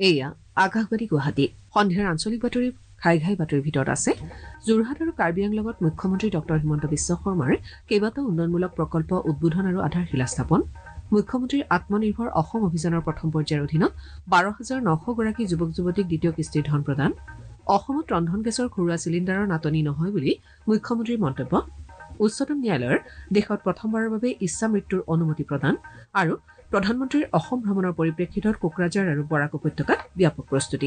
এয়া আকাশবাণী গুৱাহাটী সন্ধিয়াৰ আঞ্চলিক বাতৰি ঘাই বাতৰিৰ ভিতৰত আছে যোৰহাট আৰু কাৰ্বি আংলঙত মুখ্যমন্ত্ৰী ডক্টৰ হিমন্ত বিশ্ব শৰ্মাৰ কেইবাটাও উন্নয়নমূলক প্ৰকল্প উদ্বোধন আৰু আধাৰশিলা স্থাপন মুখ্যমন্ত্ৰীৰ আত্মনিৰ্ভৰ অসম অভিযানৰ প্ৰথম পৰ্যায়ৰ অধীনত ১২,৯০০ গৰাকী যুৱক যুৱতীক দ্বিতীয় কিস্তিৰ ধন প্ৰদান অসমত ৰন্ধন গেছৰ ঘৰুৱা চিলিণ্ডাৰৰ নাটনি নহয় বুলি মুখ্যমন্ত্ৰীৰ মন্তব্য উচ্চতম ন্যায়ালয়ৰ দেশত প্ৰথমবাৰৰ বাবে ইচ্ছা মৃত্যুৰ অনুমতি প্ৰদান আৰু প্ৰধানমন্ত্ৰীৰ অসম ভ্ৰমণৰ পৰিপ্ৰেক্ষিতত কোকৰাঝাৰ আৰু বৰাক উপত্যকাত ব্যাপক প্ৰস্তুতি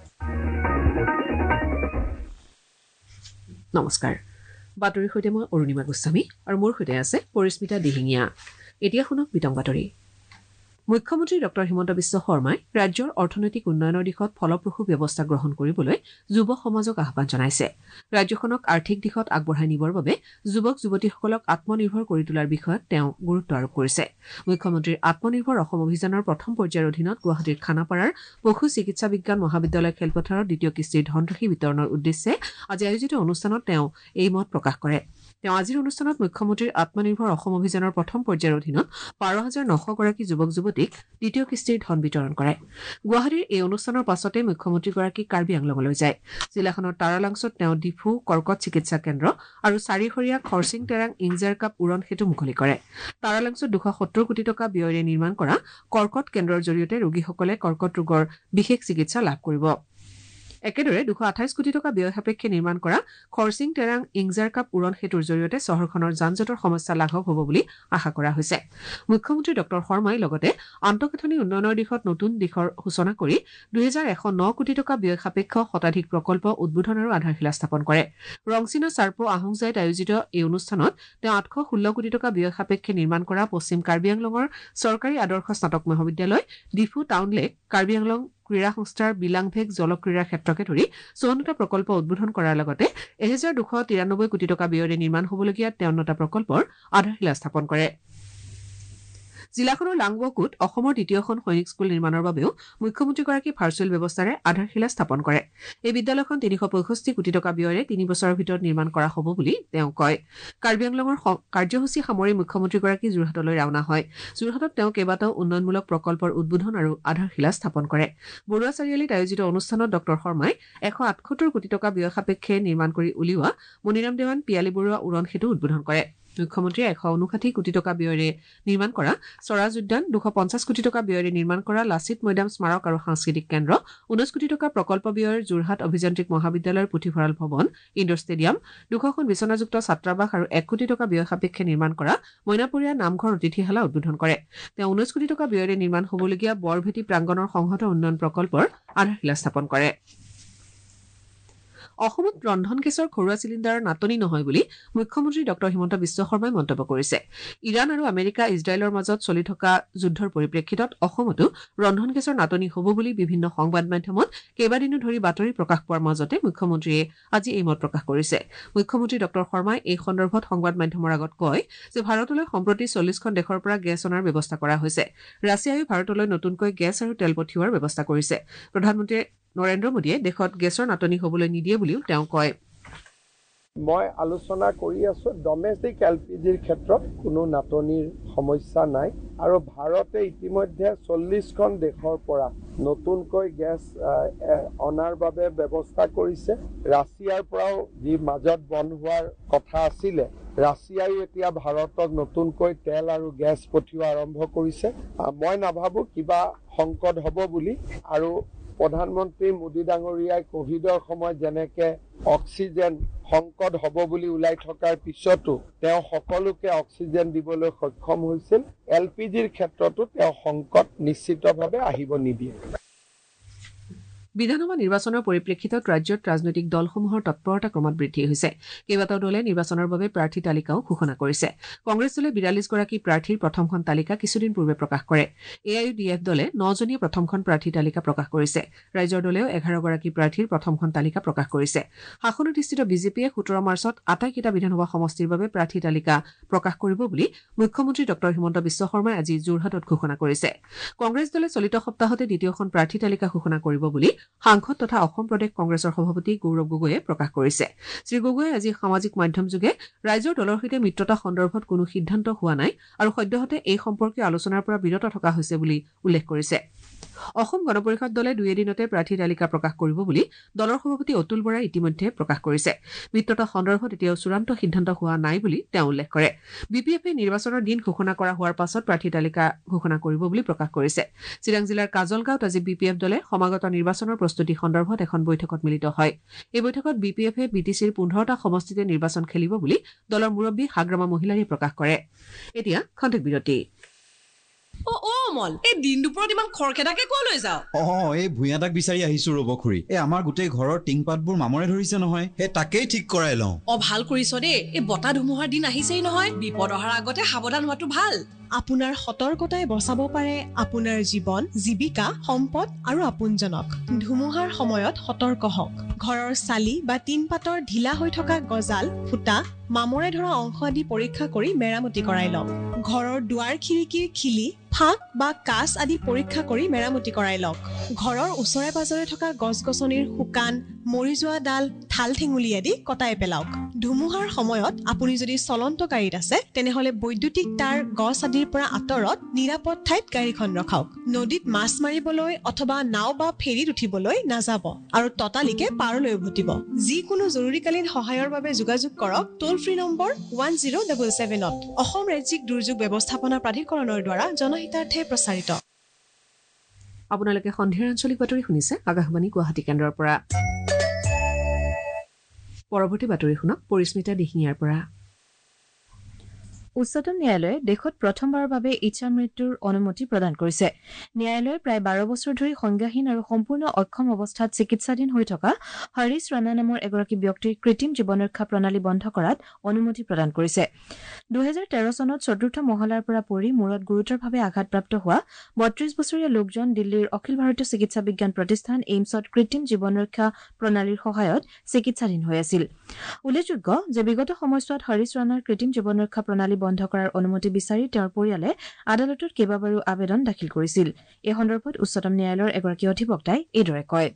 নমস্কাৰ বাতৰিৰ সৈতে মই অৰুণিমা গোস্বামী আৰু মোৰ সৈতে আছে পৰিস্মিতা দিহিঙীয়া এতিয়া শুনক বিতং বাতৰি মুখ্যমন্ত্ৰী ডক্টৰ হিমন্ত বিশ্ব শৰ্মাই ৰাজ্যৰ অৰ্থনৈতিক উন্নয়নৰ দিশত ফলপ্ৰসূ ব্যৱস্থা গ্ৰহণ কৰিবলৈ যুৱ সমাজক আহ্বান জনাইছে ৰাজ্যখনক আৰ্থিক দিশত আগবঢ়াই নিবৰ বাবে যুৱক যুৱতীসকলক আত্মনিৰ্ভৰ কৰি তোলাৰ বিষয়ত তেওঁ গুৰুত্ব আৰোপ কৰিছে মুখ্যমন্ত্ৰীৰ আত্মনিৰ্ভৰ অসম অভিযানৰ প্ৰথম পৰ্যায়ৰ অধীনত গুৱাহাটীৰ খানাপাৰাৰ পশু চিকিৎসা বিজ্ঞান মহাবিদ্যালয় খেলপথাৰত দ্বিতীয় কিস্তিৰ ধনৰাশি বিতৰণৰ উদ্দেশ্যে আজি আয়োজিত অনুষ্ঠানত তেওঁ এই মত প্ৰকাশ কৰে তেওঁ আজিৰ অনুষ্ঠানত মুখ্যমন্ত্ৰীৰ আত্মনিৰ্ভৰ অসম অভিযানৰ প্ৰথম পৰ্যায়ৰ অধীনত ১২,৯০০ গৰাকী যুৱক যুৱতীক দ্বিতীয় কিস্তিৰ ধন বিতৰণ কৰে গুৱাহাটীৰ এই অনুষ্ঠানৰ পাছতে মুখ্যমন্ত্ৰীগৰাকী কাৰ্বি আংলঙলৈ যায় জিলাখনৰ তাৰালাংচত তেওঁ ডিফু কৰ্কট চিকিৎসা কেন্দ্ৰ আৰু চাৰিসৰীয়া খৰচিং টেৰাং ইংজাৰ কাপ উৰণ সেতু মুকলি কৰে তাৰালাংচত ২৭০ কোটি টকা ব্যয়েৰে নিৰ্মাণ কৰা কৰ্কট কেন্দ্ৰৰ জৰিয়তে ৰোগীসকলে কৰ্কট ৰোগৰ বিশেষ চিকিৎসা লাভ কৰিব একেদৰে ২২৮ কোটি টকা ব্যয় সাপেক্ষে নিৰ্মাণ কৰা খৰচিং টেৰাং ইংজাৰ কাপ উৰণ সেতুৰ জৰিয়তে চহৰখনৰ যান-জঁটৰ সমস্যা লাঘৱ হ'ব বুলি আশা কৰা হৈছে মুখ্যমন্ত্ৰী ডক্টৰ শৰ্মাই লগতে আন্তঃগাঁথনি উন্নয়নৰ দিশত নতুন দিশৰ সূচনা কৰি ২১০৯ কোটি টকা ব্যয় সাপেক্ষ শতাধিক প্ৰকল্প উদ্বোধন আৰু আধাৰশিলা স্থাপন কৰে ৰংচিনা চাৰ্পো আহোংজাইত আয়োজিত এই অনুষ্ঠানত তেওঁ ৮১৬ কোটি টকা ব্যয় সাপেক্ষে নিৰ্মাণ কৰা পশ্চিম কাৰ্বি আংলঙৰ চৰকাৰী আদৰ্শ স্নাতক মহাবিদ্যালয় ডিফু টাউন লেক কাৰ্বি আংলং ক্ৰীড়া সংস্থাৰ বিলাংভেগ জলক্ৰীড়া ক্ষেত্ৰকে ধৰি ৫৪টা প্ৰকল্প উদ্বোধন কৰাৰ লগতে ১,২৯৩ কোটি টকা ব্যয়েৰে নিৰ্মাণ হ'বলগীয়া ৫৩টা প্ৰকল্পৰ আধাৰশিলা স্থাপন কৰে জিলাখনৰ লাংবকুত অসমৰ দ্বিতীয়খন সৈনিক স্কুল নিৰ্মাণৰ বাবেও মুখ্যমন্ত্ৰীগৰাকী ভাৰ্চুৱেল ব্যৱস্থাৰে আধাৰশিলা স্থাপন কৰে এই বিদ্যালয়খন ৩৬৫ কোটি টকা ব্যয়েৰে ৩ বছৰৰ ভিতৰত নিৰ্মাণ কৰা হ'ব বুলি তেওঁ কয় কাৰ্বি আংলঙৰ কাৰ্যসূচী সামৰি মুখ্যমন্ত্ৰীগৰাকী যোৰহাটলৈ ৰাওনা হয় যোৰহাটত তেওঁ কেইবাটাও উন্নয়নমূলক প্ৰকল্পৰ উদ্বোধন আৰু আধাৰশিলা স্থাপন কৰে বৰুৱা চাৰিআলিত আয়োজিত অনুষ্ঠানত ডক্টৰ শৰ্মাই ১৭৮ কোটি টকা ব্যয় সাপেক্ষে নিৰ্মাণ কৰি উলিওৱা মণিৰাম দেৱান পিয়ালি বৰুৱা উৰণ সেতু উদ্বোধন কৰে মুখ্যমন্ত্ৰীয়ে ১৫৯ কোটি টকা ব্যয়েৰে নিৰ্মাণ কৰা স্বৰাজ উদ্যান ২৫০ কোটি টকা ব্যয়েৰে নিৰ্মাণ কৰা লাচিত মৈদাম স্মাৰক আৰু সাংস্কৃতিক কেন্দ্ৰ ১৯ কোটি টকা প্ৰকল্প ব্যয়ৰ যোৰহাট অভিযান্ত্ৰিক মহাবিদ্যালয়ৰ পুথিভঁৰাল ভৱন ইণ্ডোৰ ষ্টেডিয়াম ২০০খন বিচনাযুক্ত ছাত্ৰাবাস আৰু ১ কোটি টকা ব্যয় সাপেক্ষে নিৰ্মাণ কৰা মইনাপৰীয়া নামঘৰ অতিথিশালা উদ্বোধন কৰে তেওঁ ১৯ কোটি টকা ব্যয়েৰে নিৰ্মাণ হ'বলগীয়া বৰভেটি প্ৰাংগণৰ সংহত উন্নয়ন প্ৰকল্পৰ আধাৰশিলা স্থাপন কৰে অসমত ৰন্ধন গেছৰ ঘৰুৱা চিলিণ্ডাৰৰ নাটনি নহয় বুলি মুখ্যমন্ত্ৰী ডক্টৰ হিমন্ত বিশ্ব শৰ্মাই মন্তব্য কৰিছে ইৰাণ আৰু আমেৰিকা ইজৰাইলৰ মাজত চলি থকা যুদ্ধৰ পৰিপ্ৰেক্ষিতত অসমতো ৰন্ধন গেছৰ নাটনি হ'ব বুলি বিভিন্ন সংবাদ মাধ্যমত কেইবাদিনো ধৰি বাতৰি প্ৰকাশ পোৱাৰ মাজতে মুখ্যমন্ত্ৰীয়ে আজি এই মত প্ৰকাশ কৰিছে মুখ্যমন্ত্ৰী ডক্টৰ শৰ্মাই এই সন্দৰ্ভত সংবাদ মাধ্যমৰ আগত কয় যে ভাৰতলৈ সম্প্ৰতি ৪০খন দেশৰ পৰা গেছ অনাৰ ব্যৱস্থা কৰা হৈছে ৰাছিয়াই ভাৰতলৈ নতুনকৈ গেছ আৰু তেল পঠিওৱাৰ ব্যৱস্থা কৰিছে প্ৰধানমন্ত্ৰী নৰেন্দ্ৰ মোদীয়ে দেশত গেছৰ নাটনি হ'বলৈ নিদিয়ে বুলিও তেওঁ কয় মই আলোচনা কৰি আছো ডমেষ্টিক এলপিজিৰ ক্ষেত্ৰত কোনো নাটনিৰ সমস্যা নাই আৰু ভাৰতে ইতিমধ্যে ৪০খন দেশৰ পৰা নতুনকৈ গেছ অনাৰ বাবে ব্যৱস্থা কৰিছে ৰাছিয়াৰ পৰাও যি মাজত বন্ধ হোৱাৰ কথা আছিলে ৰাছিয়াই এতিয়া ভাৰতক নতুনকৈ তেল আৰু গেছ পঠিওৱা আৰম্ভ কৰিছে মই নাভাবো কিবা সংকট হ'ব বুলি আৰু প্ৰধানমন্ত্ৰী মোদী ডাঙৰীয়াই কোভিডৰ সময়ত যেনেকে অক্সিজেন সংকট হ'ব বুলি ওলাই থকাৰ পিছতো তেওঁ সকলোকে অক্সিজেন দিবলৈ সক্ষম হৈছিল এলপিজিৰ ক্ষেত্ৰতো তেওঁ সংকট নিশ্চিতভাৱে আহিব নিদিয়ে বিধানসভা নিৰ্বাচনৰ পৰিপ্ৰেক্ষিতত ৰাজ্যত ৰাজনৈতিক দলসমূহৰ তৎপৰতা ক্ৰমাৎ বৃদ্ধি হৈছে কেইবাটাও দলে নিৰ্বাচনৰ বাবে প্ৰাৰ্থী তালিকাও ঘোষণা কৰিছে কংগ্ৰেছ দলে ৪২ গৰাকী প্ৰাৰ্থীৰ প্ৰথমখন তালিকা কিছুদিন পূৰ্বে প্ৰকাশ কৰে এআইইউডিএফ দলে ৯জনীয়া প্ৰথমখন প্ৰাৰ্থী তালিকা প্ৰকাশ কৰিছে ৰাইজৰ দলেও ১১ গৰাকী প্ৰাৰ্থীৰ প্ৰথমখন তালিকা প্ৰকাশ কৰিছে শাসনাধিষ্ঠিত বিজেপিয়ে ১৭ মাৰ্চত আটাইকেইটা বিধানসভা সমষ্টিৰ বাবে প্ৰাৰ্থী তালিকা প্ৰকাশ কৰিব বুলি মুখ্যমন্ত্ৰী ডক্টৰ হিমন্ত বিশ্ব শৰ্মাই আজি যোৰহাটত ঘোষণা কৰিছে কংগ্ৰেছ দলে চলিত সপ্তাহতে দ্বিতীয়খন প্ৰাৰ্থী তালিকা ঘোষণা কৰিব বুলি সাংসদ তথা অসম প্ৰদেশ কংগ্ৰেছৰ সভাপতি গৌৰৱ গগৈয়ে প্ৰকাশ কৰিছে শ্ৰী গগৈয়ে আজি সামাজিক মাধ্যম যোগে ৰাইজৰ দলৰ সৈতে মিত্ৰতা সন্দৰ্ভত কোনো সিদ্ধান্ত হোৱা নাই আৰু সদ্যহতে এই সম্পৰ্কীয় আলোচনাৰ পৰা বিৰত থকা হৈছে বুলি উল্লেখ কৰিছে অসম গণ পৰিষদ দলে 2 এদিনতে প্ৰাৰ্থী তালিকা প্ৰকাশ কৰিব বুলি দলৰ সভাপতি অতুল বৰাই ইতিমধ্যে প্ৰকাশ কৰিছে। মিত্ৰতা সন্দৰ্ভত এতিয়াও চূড়ান্ত সিদ্ধান্ত হোৱা নাই বুলি তেওঁ উল্লেখ কৰে। BPF-এ নিৰ্বাচনৰ দিন ঘোষণা কৰা হোৱাৰ পাছত প্ৰাৰ্থী তালিকা ঘোষণা কৰিব বুলি প্ৰকাশ কৰিছে। চিৰাং জিলাৰ কাজলগাঁৱত আজি BPF দলে সমাগত নিৰ্বাচনৰ প্ৰস্তুতি সন্দৰ্ভত এখন বৈঠকত মিলিত হয়। এই বৈঠকত BPF-এ BTC-ৰ 15টা সমষ্টিতে নিৰ্বাচন খেলিব বুলি দলৰ মুৰব্বী হাগ্ৰামা মহিলাৰীয়ে প্ৰকাশ কৰে। এতিয়া খন্তেক বিৰতি। অমল এই দিন দুপৰত ইমান খৰখেদাকে কলৈ যাও? এই ভূঞাটাক বিচাৰি আহিছো ৰব খুৰী। আমাৰ গোটেই ঘৰৰ টিংপাতবোৰ মামৰে ধৰিছে নহয়, সেই তাকেই ঠিক কৰাই লওঁ। ভাল কৰিছ দেই। এই বতাহ ধুমুহাৰ দিন আহিছেই নহয়, বিপদ অহাৰ আগতে সাৱধান হোৱাটো ভাল। আপোনাৰ সতৰ্কতাই বচাব পাৰে আপোনাৰ জীৱন, জীৱিকা, সম্পদ আৰু আপোনজনক। ধুমুহাৰ সময়ত সতৰ্ক হওক। ঘৰৰ চালি বা টিনপাতৰ ঢিলা হৈ থকা গজাল, ফুটা, মামৰে ধৰা অংশ আদি পৰীক্ষা কৰি মেৰামতি কৰাই লওক। ঘৰৰ দুৱাৰ খিৰিকীৰ খিলি, ফাঁক বা কাঁচ আদি পৰীক্ষা কৰি মেৰামতি কৰাই লওক। ঘৰৰ ওচৰে পাজৰে থকা গছ-গছনিৰ শুকান, মৰি যোৱা ডাল, ঠাল ঠেঙুলি আদি কটাই পেলাওক। ধুমুহাৰ সময়ত আপুনি যদি চলন্ত গাড়ীত আছে তেনেহলে বৈদ্যুতিক তাঁৰ, গছ আদিৰ পৰা আঁতৰত নিৰাপদ ঠাইত গাড়ীখন ৰখাওক। নদীত মাছ মাৰিবলৈ অথবা নাও বা ফেৰীত উঠিবলৈ নাযাব আৰু ততালিকে পাৰলৈ উভতিব। যিকোনো জৰুৰীকালীন সহায়ৰ বাবে যোগাযোগ কৰক টোল ফ্ৰী নম্বৰ 1077-ত। অসম ৰাজ্যিক দুৰ্যোগ ব্যৱস্থাপনা প্ৰাধিকৰণৰ দ্বাৰা জনহিতাৰ্থে প্ৰচাৰিত। আপোনালোকে সন্ধিয়াৰ আঞ্চলিক বাতৰি শুনিছে আকাশবাণী গুৱাহাটী কেন্দ্ৰৰ পৰা। পৰৱৰ্তী বাতৰি শুনক পৰিস্মিতা দিহিঙীয়াৰ পৰা। উচ্চতম ন্যায়ালয়ে দেশত প্ৰথমবাৰৰ বাবে ইচ্ছা মৃত্যুৰ অনুমতি প্ৰদান কৰিছে। ন্যায়ালয়ে প্ৰায় 12 বছৰ ধৰি সংজ্ঞাহীন আৰু সম্পূৰ্ণ অক্ষম অৱস্থাত চিকিৎসাধীন হৈ থকা হৰিশ ৰাণা নামৰ এগৰাকী ব্যক্তিৰ কৃত্ৰিম জীৱনৰক্ষা প্ৰণালী বন্ধ কৰাত অনুমতি প্ৰদান কৰিছে। 2013 চনত 4ৰ্থ মহলাৰ পৰা পৰি মূৰত গুৰুতৰভাৱে আঘাতপ্ৰাপ্ত হোৱা 32 বছৰীয়া লোকজন দিল্লীৰ অখিল ভাৰতীয় চিকিৎসা বিজ্ঞান প্ৰতিষ্ঠান এইমছত কৃত্ৰিম জীৱনৰক্ষা প্ৰণালীৰ সহায়ত চিকিৎসাধীন হৈ আছিল। উল্লেখযোগ্য যে বিগত সময়ছোৱাত হৰিশ ৰাণাৰ কৃত্ৰিম জীৱনৰক্ষা প্ৰণালী বন্ধ কৰাৰ অনুমতি বিচাৰি তেওঁৰ পৰিয়ালে আদালতত কেইবাবাৰো আবেদন দাখিল কৰিছিল। এই সন্দৰ্ভত উচ্চতম ন্যায়ালয়ৰ এগৰাকী অধিবক্তাই এইদৰে কয়।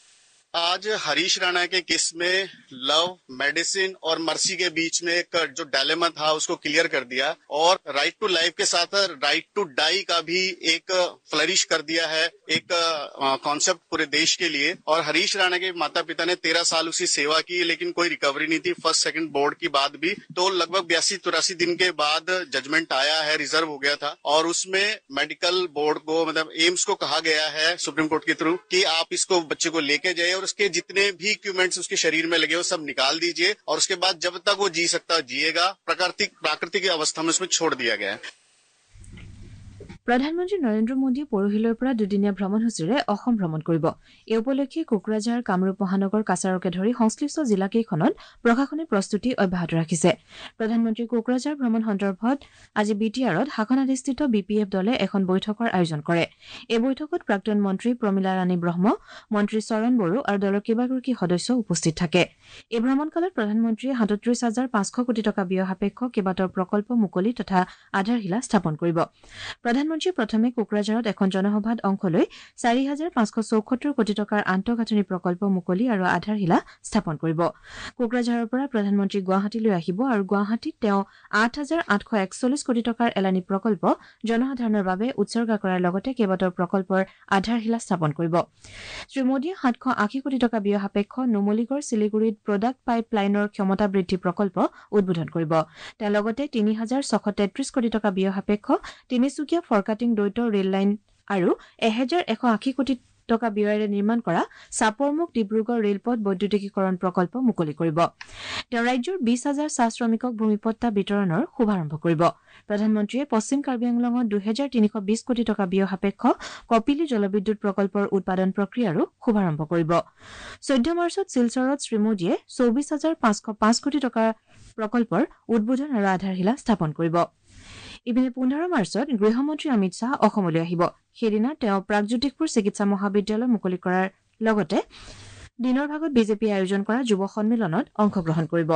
आज हरीश राणा के केस में लव, मेडिसिन और मर्सी के बीच में एक जो डायलेमा था उसको क्लियर कर दिया और राइट टू लाइफ के साथ राइट टू डाई का भी एक फ्लरिश कर दिया है, एक कॉन्सेप्ट पूरे देश के लिए। और हरीश राणा के माता पिता ने 13 साल उसकी सेवा की, लेकिन कोई रिकवरी नहीं थी फर्स्ट सेकंड बोर्ड की बाद भी। तो लगभग 82-83 दिन के बाद जजमेंट आया है, रिजर्व हो गया था और उसमें मेडिकल बोर्ड को मतलब एम्स को कहा गया है सुप्रीम कोर्ट के थ्रू कि आप इसको बच्चे को लेके जाइए और उसके जितने भी इक्विपमेंट्स उसके शरीर में लगे वो सब निकाल दीजिए और उसके बाद जब तक वो जी सकता जिएगा, प्राकृतिक अवस्था में उसमें छोड़ दिया गया है। প্ৰধানমন্ত্ৰী নৰেন্দ্ৰ মোদীয়ে পৰহিলৈৰ পৰা দুদিনীয়া ভ্ৰমণসূচীৰে অসম ভ্ৰমণ কৰিব। এই উপলক্ষে কোকৰাঝাৰ, কামৰূপ মহানগৰ, কাছাৰকে ধৰি সংশ্লিষ্ট জিলাকেইখনত প্ৰশাসনে প্ৰস্তুতি অব্যাহত ৰাখিছে। প্ৰধানমন্ত্ৰীৰ কোকৰাঝাৰ ভ্ৰমণ সন্দৰ্ভত আজি BTR-ত শাসনাধিষ্ঠিত BPF দলে এখন বৈঠকৰ আয়োজন কৰে। এই বৈঠকত প্ৰাক্তন মন্ত্ৰী প্ৰমীলা ৰাণী ব্ৰহ্ম, মন্ত্ৰী চৰণ বড়ো আৰু দলৰ কেইবাগৰাকী সদস্য উপস্থিত থাকে। এই ভ্ৰমণকালত প্ৰধানমন্ত্ৰীয়ে 37,500 কোটি টকা ব্যয় সাপেক্ষ কেইবাটাও প্ৰকল্প মুকলি তথা আধাৰশিলা স্থাপন কৰিব। প্ৰধানমন্ত্ৰীয়ে প্ৰথমে কোকৰাঝাৰত এখন জনসভাত অংশ লৈ 4,574 কোটি টকাৰ আন্তঃগাঁথনি প্ৰকল্প মুকলি আৰু আধাৰশিলা স্থাপন কৰিব। কোকৰাঝাৰৰ পৰা প্ৰধানমন্ত্ৰী গুৱাহাটীলৈ আহিব আৰু গুৱাহাটীত তেওঁ 8,841 কোটি টকাৰ এলানি প্ৰকল্প জনসাধাৰণৰ বাবে উৎসৰ্গা কৰাৰ লগতে কেইবাটাও প্ৰকল্পৰ আধাৰশিলা স্থাপন কৰিব। শ্ৰীমোদীয়ে 780 কোটি টকা ব্যয় সাপেক্ষ নুমলীগড় শিলিগুৰিত প্ৰডাক্ট পাইপ লাইনৰ ক্ষমতা বৃদ্ধি প্ৰকল্প উদ্বোধন কৰিব। তেওঁ লগতে 3,633 কোটি টকা ব্যয় সাপেক্ষ তিনিচুকীয়া ফৰকাটিং দ্বৈত ৰেল লাইন আৰু 1,180 কোটি টকা ব্যয়েৰে নিৰ্মাণ কৰা চাপৰমুখ ডিব্ৰুগড় ৰেলপথ বৈদ্যুতিকীকৰণ প্ৰকল্প মুকলি কৰিব। তেওঁ ৰাজ্যৰ 20,000 চাহ শ্ৰমিকক ভূমিপট্টা বিতৰণৰ শুভাৰম্ভ কৰিব। প্ৰধানমন্ত্ৰীয়ে পশ্চিম কাৰ্বি আংলঙত 2,320 কোটি টকা ব্যয় সাপেক্ষ কপিলী জলবিদ্যুৎ প্ৰকল্পৰ উৎপাদন প্ৰক্ৰিয়াৰো শুভাৰম্ভ কৰিব। 14 মাৰ্চত শিলচৰত শ্ৰীমোদীয়ে 24,505 কোটি টকাৰ প্ৰকল্পৰ উদ্বোধন আৰু আধাৰশিলা স্থাপন কৰিব। ইপিনে 15 মাৰ্চত গৃহমন্ত্ৰী অমিত শ্বাহ অসমলৈ আহিব। সেইদিনা তেওঁ প্ৰাগজ্যোতিষপুৰ চিকিৎসা মহাবিদ্যালয় মুকলি কৰাৰ লগতে দিনৰ ভাগত বিজেপিয়ে আয়োজন কৰা যুৱ সন্মিলনত অংশগ্ৰহণ কৰিব।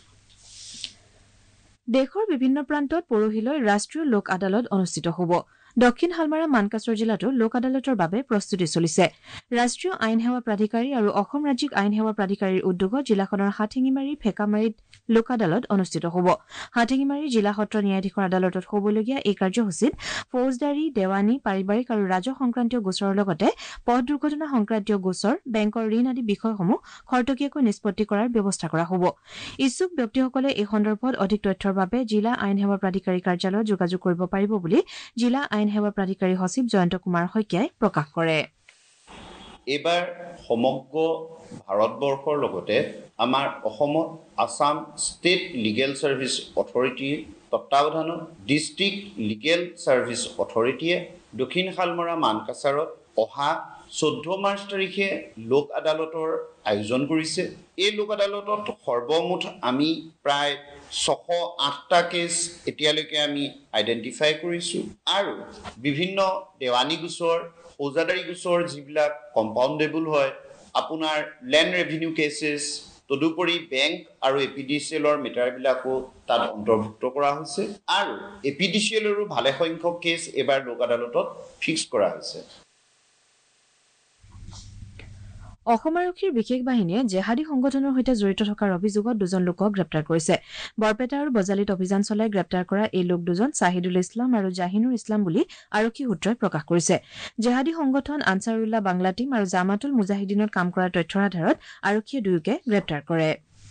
দেশৰ বিভিন্ন প্ৰান্তত পৰহিলৈ ৰাষ্ট্ৰীয় লোক আদালত অনুষ্ঠিত হ'ব। দক্ষিণ হালমাৰা মানকাছৰ জিলাতো লোক আদালতৰ বাবে প্ৰস্তুতি চলিছে ৰাষ্ট্ৰীয় আইন সেৱা প্ৰাধিকাৰী আৰু অসম ৰাজ্যিক আইন সেৱা প্ৰাধিকাৰীৰ উদ্যোগত জিলাখনৰ হাঠিঙিমাৰী ফেকামাৰীত লোক আদালত অনুষ্ঠিত হ'ব হাঠিঙিমাৰী জিলা সত্ৰ ন্যায়াধীশৰ আদালতত হ'বলগীয়া এই কাৰ্যসূচীত ফৌজদাৰী দেৱানী পাৰিবাৰিক আৰু ৰাজহ সংক্ৰান্তীয় গোচৰৰ লগতে পথ দুৰ্ঘটনা সংক্ৰান্তীয় গোচৰ বেংকৰ ঋণ আদি বিষয়সমূহ খৰতকীয়াকৈ নিষ্পত্তি কৰাৰ ব্যৱস্থা কৰা হ'ব ইচ্ছুক ব্যক্তিসকলে এই সন্দৰ্ভত অধিক তথ্যৰ বাবে জিলা আইন সেৱা প্ৰাধিকাৰী কাৰ্যালয়ত যোগাযোগ কৰিব পাৰিব বুলি জিলা আইন সেৱা প্ৰাধিকাৰী সচিব জয়ন্ত কুমাৰ শইকীয়াই প্ৰকাশ কৰে এইবাৰ সমগ্ৰ ভাৰতবৰ্ষৰ লগতে আমাৰ অসমত আসাম ষ্টেট লিগেল ছাৰ্ভিচ অথৰিটিৰ তত্বাৱধানত ডিষ্ট্ৰিক্ট লিগেল ছাৰ্ভিচ অথৰিটিয়ে দক্ষিণ শালমৰা মানকাছাৰত অহা 14 মাৰ্চ তাৰিখে লোক আদালতৰ আয়োজন কৰিছে এই লোক আদালতত সৰ্বমুঠ আমি প্ৰায় 608টা কেছ এতিয়ালৈকে আমি আইডেণ্টিফাই কৰিছোঁ আৰু বিভিন্ন দেৱানী গোচৰ ফৌজদাৰী গোচৰ যিবিলাক কম্পাউণ্ডেবল হয় আপোনাৰ লেণ্ড ৰেভিনিউ কেছেছ তদুপৰি বেংক আৰু এপিডিচিএলৰ মেটাৰবিলাকো তাত অন্তৰ্ভুক্ত কৰা হৈছে আৰু এপিডিচিএলৰো ভালেসংখ্যক কেছ এবাৰ লোক আদালতত ফিক্স কৰা হৈছে অসম আৰক্ষীৰ বিশেষ বাহিনীয়ে জেহাদী সংগঠনৰ সৈতে জড়িত থকাৰ অভিযোগত দুজন লোকক গ্ৰেপ্তাৰ কৰিছে বৰপেটা আৰু বজালিত অভিযান চলাই গ্ৰেপ্তাৰ কৰা এই লোক দুজন ছাহিদুল ইছলাম আৰু জাহিনুৰ ইছলাম বুলি আৰক্ষী সূত্ৰই প্ৰকাশ কৰিছে জেহাদী সংগঠন আনসাৰুল্লাহ বাংলা টীম আৰু জামাতুল মুজাহিদিনত কাম কৰা তথ্যৰ আধাৰত আৰক্ষীয়ে দুয়োকে গ্ৰেপ্তাৰ কৰে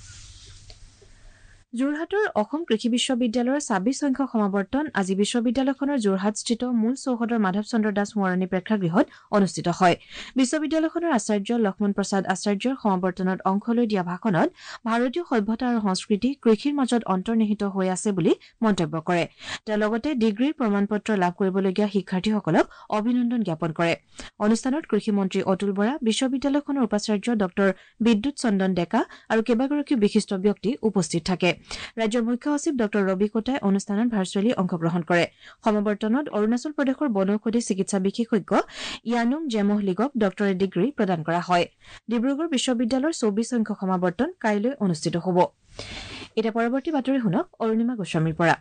যোৰহাটৰ অসম কৃষি বিশ্ববিদ্যালয়ৰ ২৬ সংখ্যক সমাৱৰ্তন আজি বিশ্ববিদ্যালয়খনৰ যোৰহাটস্থিত মূল চৌহদৰ মাধৱ চন্দ্ৰ দাস সোঁৱৰণী প্ৰেক্ষাগৃহত অনুষ্ঠিত হয় বিশ্ববিদ্যালয়খনৰ আচাৰ্য লক্ষ্মণ প্ৰসাদ আচাৰ্যৰ সমাৱৰ্তনত অংশ লৈ দিয়া ভাষণত ভাৰতীয় সভ্যতা আৰু সংস্কৃতি কৃষিৰ মাজত অন্তৰ্নিহিত হৈ আছে বুলি মন্তব্য কৰে তেওঁ লগতে ডিগ্ৰীৰ প্ৰমাণপত্ৰ লাভ কৰিবলগীয়া শিক্ষাৰ্থীসকলক অভিনন্দন জ্ঞাপন কৰে অনুষ্ঠানত কৃষিমন্ত্ৰী অতুল বৰা বিশ্ববিদ্যালয়খনৰ উপাচাৰ্য ডক্টৰ বিদ্যুৎ চন্দন ডেকা আৰু কেইবাগৰাকীও বিশিষ্ট ব্যক্তি উপস্থিত থাকে ৰাজ্যৰ মুখ্য সচিব ডক্টৰ ৰবি কোটাই অনুষ্ঠানত ভাৰ্চুৱেলি অংশগ্ৰহণ কৰে সমাৱৰ্তনত অৰুণাচল প্ৰদেশৰ বনৌষধি চিকিৎসা বিশেষজ্ঞ ইয়ানুং জেমহ লিগক ডক্টৰেট ডিগ্ৰী প্ৰদান কৰা হয় ডিব্ৰুগড় বিশ্ববিদ্যালয়ৰ ২৪ সংখ্যক সমাৱৰ্তন কাইলৈ অনুষ্ঠিত হ'ব এতিয়া পৰৱৰ্তী বাতৰি শুনক অৰুণিমা গোস্বামীৰ পৰা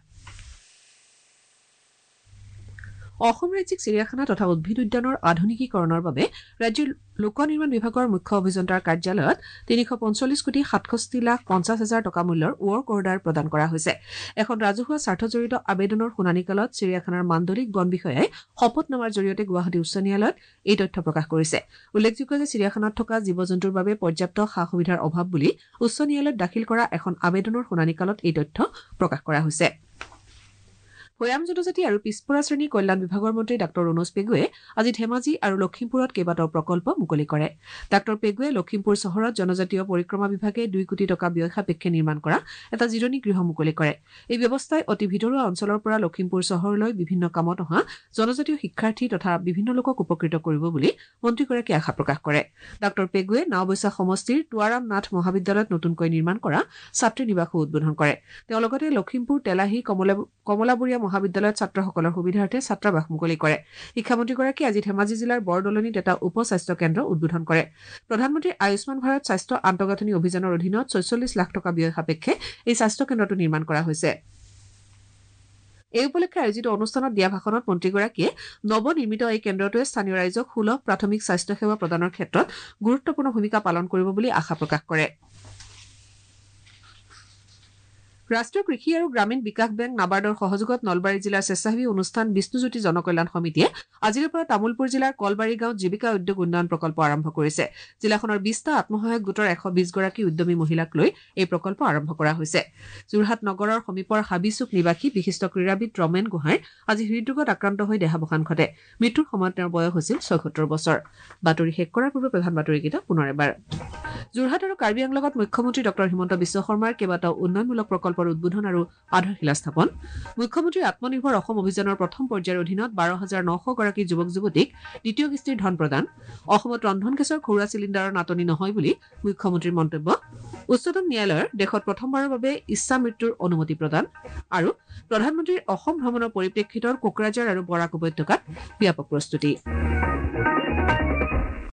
অসম ৰাজ্যিক চিৰিয়াখানা তথা উদ্ভিদ উদ্যানৰ আধুনিকীকৰণৰ বাবে ৰাজ্যৰ লোক নিৰ্মাণ বিভাগৰ মুখ্য অভিযন্তাৰ কাৰ্যালয়ত ৩৬,৬৭,৫০,০০০ টকা মূল্যৰ ৱৰ্ক অৰ্ডাৰ প্ৰদান কৰা হৈছে এখন ৰাজহুৱা স্বাৰ্থজড়িত আবেদনৰ শুনানিকালত চিৰিয়াখানাৰ মাণ্ডলিক বন বিষয়াই শপতনামাৰ জৰিয়তে গুৱাহাটী উচ্চ ন্যায়ালয়ত এই তথ্য প্ৰকাশ কৰিছে উল্লেখযোগ্য যে চিৰিয়াখানাত থকা জীৱ জন্তুৰ বাবে পৰ্যাপ্ত সা সুবিধাৰ অভাৱ বুলি উচ্চ ন্যায়ালয়ত দাখিল কৰা এখন আবেদনৰ শুনানিকালত এই তথ্য প্ৰকাশ কৰা হৈছে ভৈয়াম জনজাতি আৰু পিছপৰা শ্ৰেণী কল্যাণ বিভাগৰ মন্ত্ৰী ডাঃ ৰণোজ পেগুৱে আজি ধেমাজি আৰু লখিমপুৰত কেইবাটাও প্ৰকল্প মুকলি কৰে ডাঃ পেগুৱে লখিমপুৰ চহৰত জনজাতীয় পৰিক্ৰমা বিভাগে ২ কোটি টকা ব্যয় সাপেক্ষে নিৰ্মাণ কৰা এটা জিৰণি গৃহ মুকলি কৰে এই ব্যৱস্থাই অতি ভিতৰুৱা অঞ্চলৰ পৰা লখিমপুৰ চহৰলৈ বিভিন্ন কামত অহা জনজাতীয় শিক্ষাৰ্থী তথা বিভিন্ন লোকক উপকৃত কৰিব বুলি মন্ত্ৰীগৰাকীয়ে আশা প্ৰকাশ কৰে ডাঃ পেগুৱে নাওবৈচা সমষ্টিৰ টুৱাৰাম নাথ মহাবিদ্যালয়ত নতুনকৈ নিৰ্মাণ কৰা ছাত্ৰী নিবাসো উদ্বোধন কৰে তেওঁ লগতে লখিমপুৰ তেলাহী কমলাবৰীয়া মহাবিদ্যালয়ত ছাত্ৰসকলৰ সুবিধাৰ্থে ছাত্ৰাবাস মুকলি কৰে শিক্ষামন্ত্ৰীগৰাকীয়ে আজি ধেমাজি জিলাৰ বৰদলনিত এটা উপ স্বাস্থ্য কেন্দ্ৰ উদ্বোধন কৰে প্ৰধানমন্ত্ৰী আয়ুষ্মান ভাৰত স্বাস্থ্য আন্তঃগাঁথনি অভিযানৰ অধীনত ৪৬ লাখ টকা ব্যয় সাপেক্ষে এই স্বাস্থ্য কেন্দ্ৰটো নিৰ্মাণ কৰা হৈছে এই উপলক্ষে আয়োজিত অনুষ্ঠানত দিয়া ভাষণত মন্ত্ৰীগৰাকীয়ে নৱনিৰ্মিত এই কেন্দ্ৰটোৱে স্থানীয় ৰাইজক সুলভ প্ৰাথমিক স্বাস্থ্য সেৱা প্ৰদানৰ ক্ষেত্ৰত গুৰুত্বপূৰ্ণ ভূমিকা পালন কৰিব বুলি আশা প্ৰকাশ কৰে ৰাষ্ট্ৰীয় কৃষি আৰু গ্ৰামীণ বিকাশ বেংক নাবাৰ্ডৰ সহযোগত নলবাৰী জিলাৰ স্বেচ্ছাসেৱী অনুষ্ঠান বিষ্ণুজ্যোতি জনকল্যাণ সমিতিয়ে আজিৰে পৰা তামুলপুৰ জিলাৰ কলবাৰী গাঁৱত জীৱিকা উদ্যোগ উন্নয়ন প্ৰকল্প আৰম্ভ কৰিছে জিলাখনৰ ২০টা আত্মসহায়ক গোটৰ ১২০ গৰাকী উদ্যমী মহিলাক লৈ এই প্ৰকল্প আৰম্ভ কৰা হৈছে যোৰহাট নগৰৰ সমীপৰ হাবিচুক নিবাসী বিশিষ্ট ক্ৰীড়াবিদ ৰমেন গোহাঁইৰ আজি হৃদৰোগত আক্ৰান্ত হৈ দেহাৱসান ঘটে মৃত্যুৰ সময়ত তেওঁৰ বয়স হৈছিল ৭৬ বছৰ বাতৰি শেষ কৰাৰ পূৰ্বে প্ৰধান বাতৰিকেইটা পুনৰ এবাৰ যোৰহাট আৰু কাৰ্বি আংলঙত মুখ্যমন্ত্ৰী ডঃ হিমন্ত বিশ্ব শৰ্মাৰ কেইবাটাও উন্নয়নমূলক প্ৰকল্পৰ উদ্বোধন আৰু আধাৰশিলা স্থাপন মুখ্যমন্ত্ৰীৰ আত্মনিৰ্ভৰ অসম অভিযানৰ প্ৰথম পৰ্যায়ৰ অধীনত ১২,৯০০ গৰাকী যুৱক যুৱতীক দ্বিতীয় কিস্তিৰ ধন প্ৰদান অসমত ৰন্ধন গেছৰ ঘৰুৱা চিলিণ্ডাৰৰ নাটনি নহয় বুলি মুখ্যমন্ত্ৰীৰ মন্তব্য উচ্চতম ন্যায়ালয়ৰ দেশত প্ৰথমবাৰৰ বাবে ইচ্ছা মৃত্যুৰ অনুমতি প্ৰদান আৰু প্ৰধানমন্ত্ৰীৰ অসম ভ্ৰমণৰ পৰিপ্ৰেক্ষিতত কোকৰাঝাৰ আৰু বৰাক উপত্যকাত ব্যাপক প্ৰস্তুতি